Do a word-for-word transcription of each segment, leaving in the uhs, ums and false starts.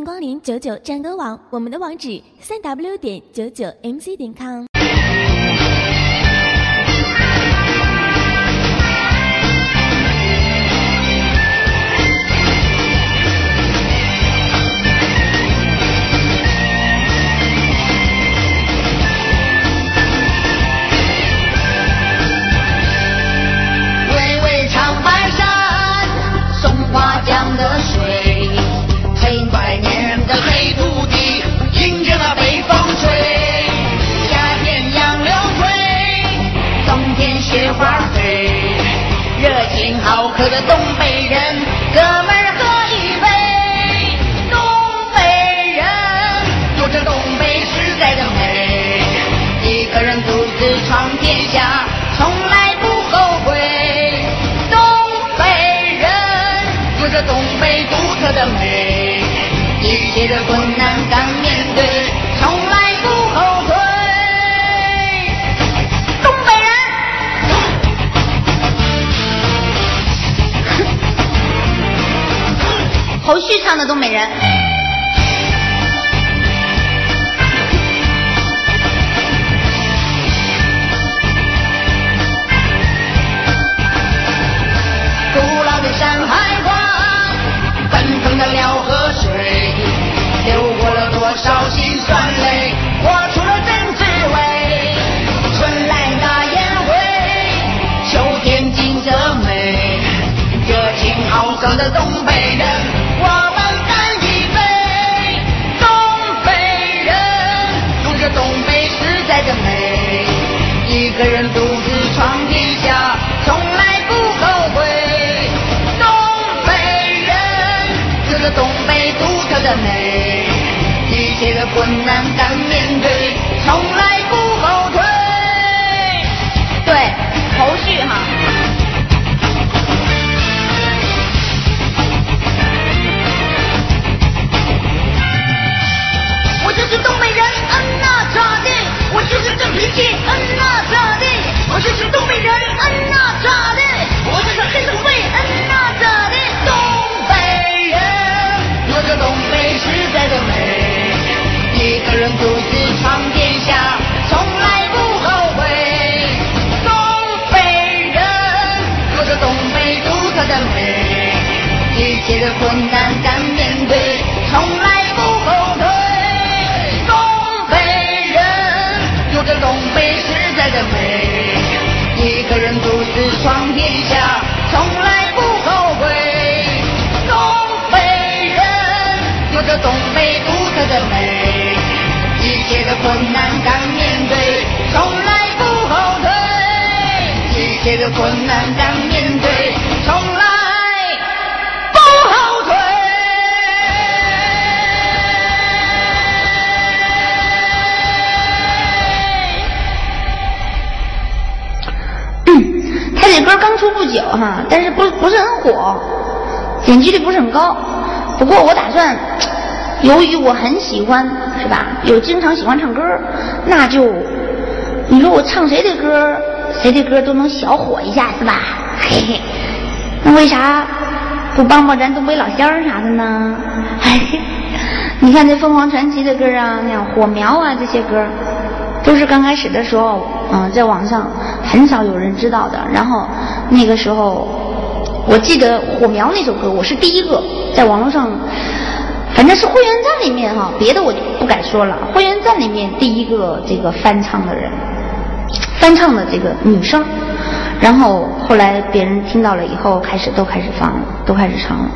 光临九九战歌网，我们的网址三 w 点九九 m c 点 com。 好客的东北人，哥们儿喝一杯。东北人有着东北实在的美，一个人独自闯天下，从来不后悔。东北人有着东北独特的美，一切的困难敢面对，从来不后退。东北人。侯旭唱的东北人。古老的山海关，奔腾的辽河水，流过了多少辛酸泪，活出了真滋味。春来大雁回，秋天景色美，热情好客的东北人，我们干一杯。东北人有着东北实在的美，一个人独自闯天下，从来不后悔。东北人有着东北独特的美，一切的困难敢面对，从来不后退。对，侯旭哈。我就是东北人，嗯呐咋的？我就是这脾气，嗯呐咋的？我就是东北人，嗯呐咋的？我就是黑社会，嗯呐咋的？东北人有着东北实在的美，一个人独自闯天下，从来不后悔。东北人有着东北独特的美，一切的困难敢面对，从来不后退。有着东北实在的美，一个人独自闯天下，从来不后悔。东北人有着东北独特的美，一切的困难敢面对，从来不后退。一切的困难敢面对，从来不后退。他这歌刚出不久哈，但是不不是很火，点击率不是很高。不过我打算，由于我很喜欢，是吧？有经常喜欢唱歌，那就你说我唱谁的歌，谁的歌都能小火一下，是吧？嘿嘿，那为啥不帮帮咱东北老乡啥的呢？嘿嘿，你看这凤凰传奇的歌啊，那样火苗啊这些歌。都是刚开始的时候，嗯、呃，在网上很少有人知道的。然后那个时候，我记得《火苗》那首歌，我是第一个在网络上，反正是会员站里面哈，别的我就不敢说了。会员站里面第一个这个翻唱的人，翻唱的这个女生，然后后来别人听到了以后，开始都开始放，都开始唱了。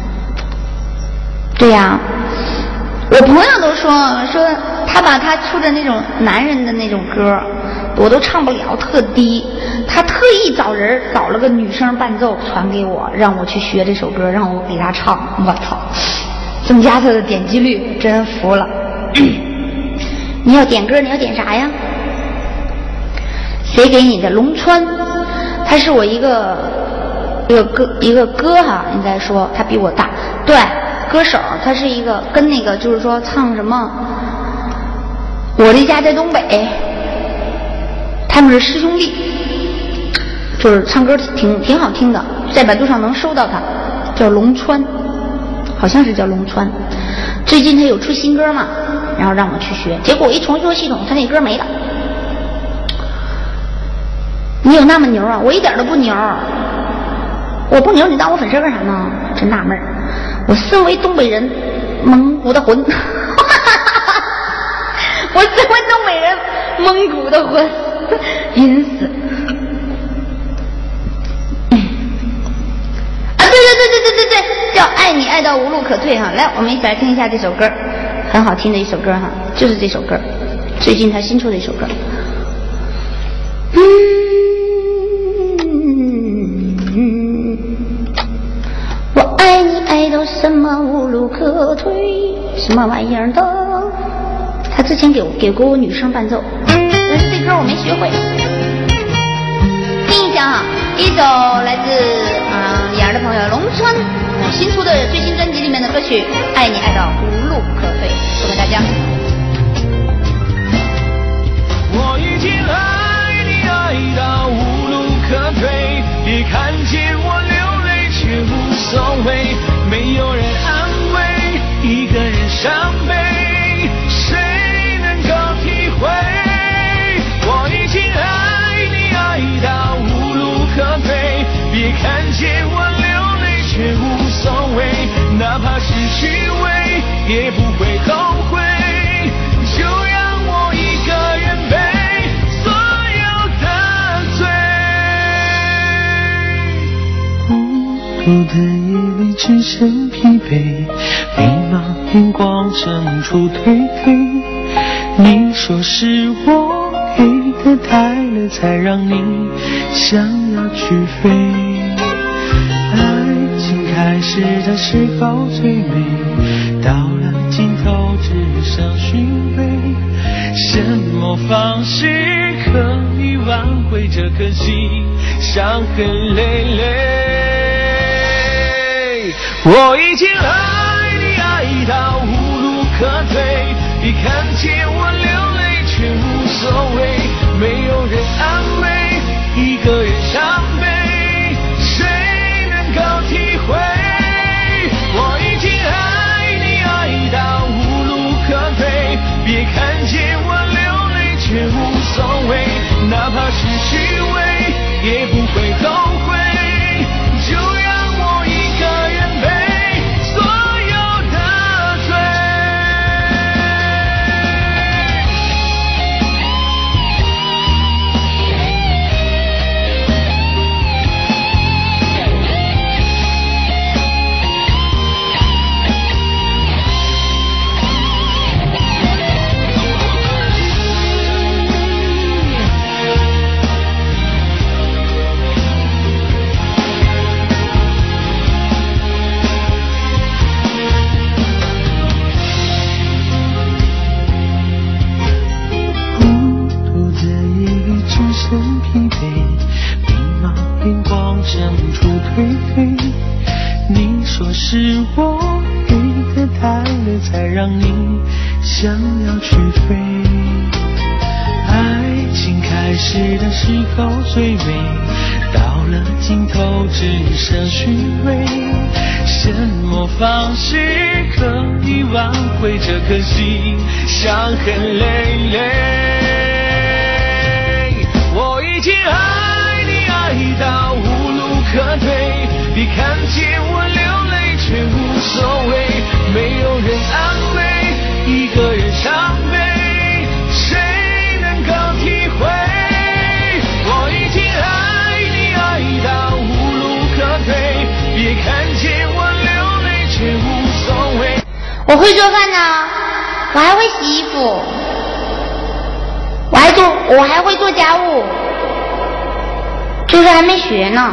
对呀。我朋友都说说他把他出的那种男人的那种歌我都唱不了，特低，他特意找人找了个女生伴奏传给我，让我去学这首歌，让我给他唱。我操，增加他的点击率，真服了。你要点歌，你要点啥呀？谁给你的？龙川，他是我一个一个歌一个歌哈，应该说他比我大，对。歌手，他是一个跟那个就是说唱什么我的家在东北，他们是师兄弟，就是唱歌挺挺好听的，在百度上能搜到他，叫龙川。 好像是叫龙川。最近他有出新歌嘛，然后让我去学，结果我一重做系统，他那歌没了。你有那么牛啊？我一点都不牛，我不牛，你当我粉丝干啥呢？真纳闷。我身为东北人，蒙古的魂，我身为东北人，蒙古的魂，晕死。啊，对对对对对对对，叫爱你爱到无路可退哈。来，我们一起来听一下这首歌，很好听的一首歌哈，就是这首歌，最近他新出的一首歌。嗯。我爱你爱到什么无路可退，什么玩意儿的？他之前给我给过我女生伴奏，但是这歌我没学会。听一下哈，一首来自啊雅、呃、儿的朋友龙川、呃、新出的最新专辑里面的歌曲《爱你爱到无路可退》，送给大家。 我已经爱你爱到无路可退，别看见我流泪却无所谓，没有人安慰，一个人伤悲，谁能够体会？我已经爱你爱到无路可退，别看见我流泪却无所谓，哪怕是虚伪也不会后悔，就让我一个人背所有的罪。孤独的夜里只剩疲惫，迷茫眼光正处颓废，你说是我给的太了，才让你想要去飞。爱情开始的时候最美，到了尽头只剩虚伪，什么方式可以挽回这颗心，伤痕累累。我已经爱你爱到无路可退，别看见我流泪却无所谓，没有人安慰，一个人伤悲，谁能够体会？我已经爱你爱到无路可退，别看见我流泪却无所谓，哪怕是虚伪也不会后悔，就让我一个人背所有的罪。是我给的太了，才让你想要去飞。爱情开始的时候最美，到了尽头只剩虚伪，什么方式可以挽回这颗心，伤痕累累。我已经爱你爱到无路可退，别看见我流泪却无所谓，没有人安慰，一个人伤悲，谁能够体会？我已经爱你爱到无路可退，别看见我流泪却无所谓。 我会做饭呢，我还会洗衣服，我还做，我还会做家务，就是还没学呢。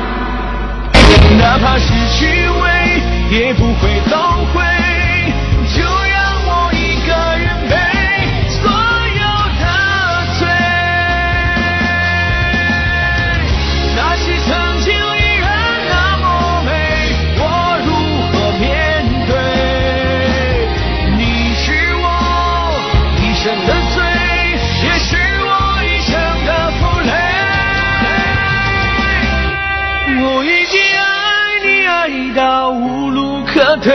哪怕是虚伪也不会后悔，就让我一个人背所有的罪。那些曾经依然那么美，我如何面对？你是我一生的罪，也是我一生的负累。我已经爱到无路可退，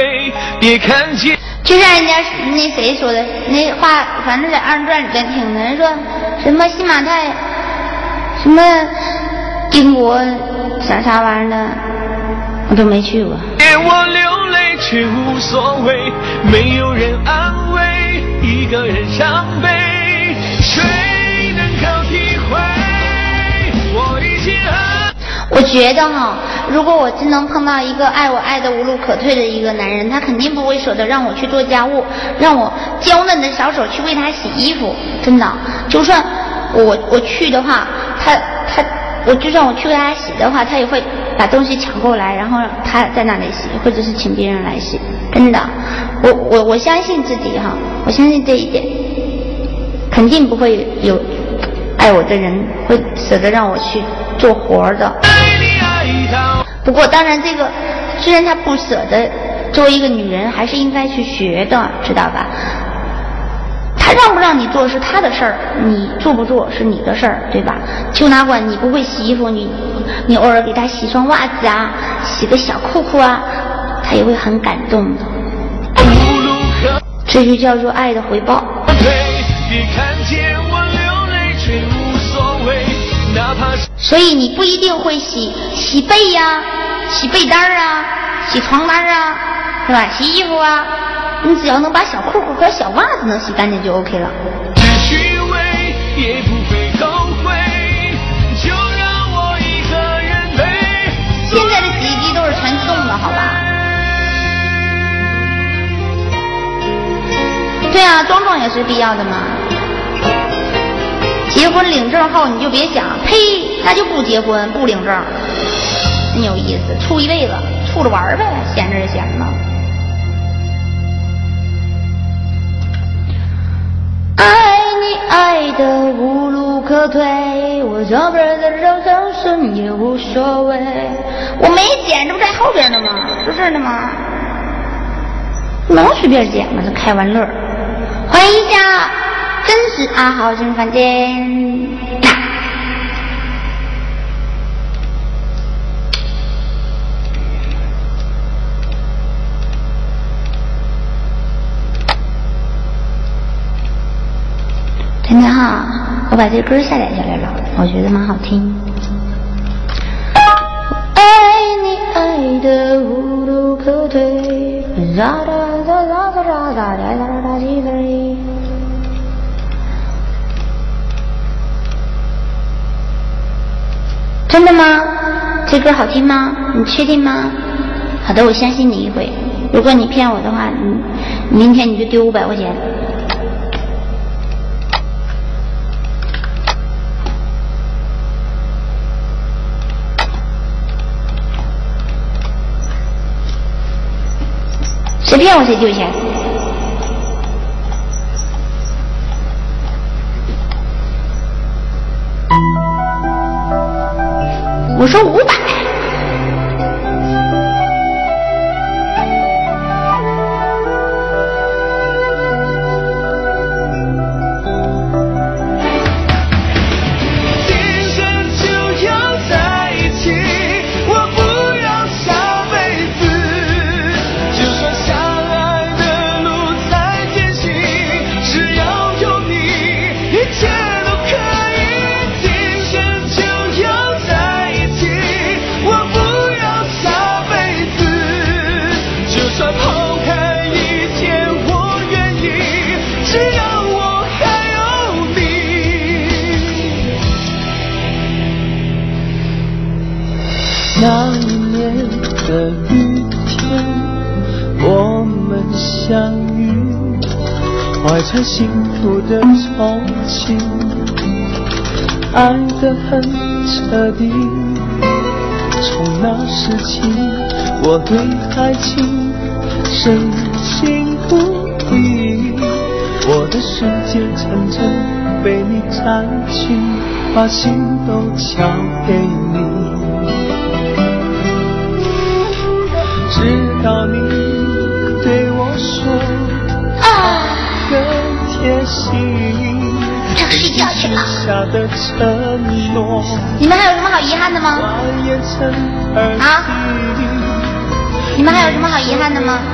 别看见。 就像人家那谁说的那话，反正在二人转里边听的，人说什么新马泰，什么英国啥啥玩意儿的，我都没去过。 我流泪却无所谓，没有人安慰，一个人伤悲，谁能够体会？我已经很。 我觉得哈，如果我真能碰到一个爱我爱的无路可退的一个男人，他肯定不会舍得让我去做家务，让我娇嫩的小手去为他洗衣服。真的，就算我我去的话，他他我就算我去为他洗的话，他也会把东西抢过来，然后让他在那里洗，或者是请别人来洗。真的，我我我相信自己哈，我相信这一点，肯定不会有爱我的人会舍得让我去做活的。不过当然这个虽然他不舍得，作为一个女人还是应该去学的，知道吧？他让不让你做是他的事儿，你做不做是你的事儿，对吧？就哪管你不会洗衣服，你你偶尔给他洗双袜子啊，洗个小裤裤啊，他也会很感动的。这就叫做爱的回报。所以你不一定会洗洗被呀、洗被单啊、洗床单啊，是吧？洗衣服啊，你只要能把小裤裤和小袜子能洗干净就 OK 了。 只虚伪也不会后悔，就让我一个人背。 现在的洗衣机都是全自动的，好吧？对啊，装装也是必要的嘛。结婚领证后你就别想，呸，那就不结婚不领证，真有意思，处一辈子处着玩呗，闲着也闲着。爱你爱的无路可退，我这边的肉增生也无所谓。我没剪，这不在后边呢吗？出事了吗？能随便剪吗？这开玩乐。欢迎一下真实阿豪进入房间。真的哈，我把这歌下载下来了，我觉得蛮好听。爱你爱的无路可退，哒哒哒哒哒哒哒哒哒哒滴滴。真的吗？这歌好听吗？你确定吗？好的，我相信你一回。如果你骗我的话，你明天你就丢五百块钱。谁骗我谁丢钱。我说五百。 那一年的雨天，我们相遇，怀着幸福的憧憬，爱得很彻底。从那时起，我对爱情深信不疑，我的世界真正被你占据，把心都交给你。直到你对我说爱更贴心， 这睡觉去了。 下的承诺， 你们还有什么好遗憾的吗？ 啊？ 你们还有什么好遗憾的吗？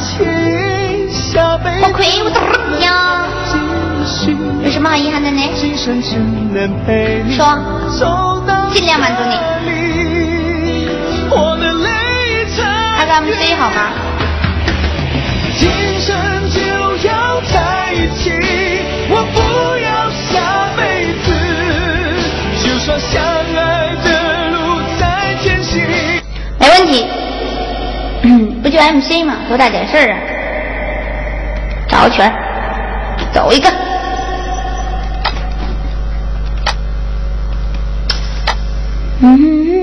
我亏我的呀！有什么好遗憾的呢？说，尽量满足你。还给 M C 好吗？ 今生就要在一起，我不要下辈子，就算相爱的路再艰辛。 没问题。嗯，不就 M C 吗？多大点事儿啊！找个曲儿，走一个。嗯。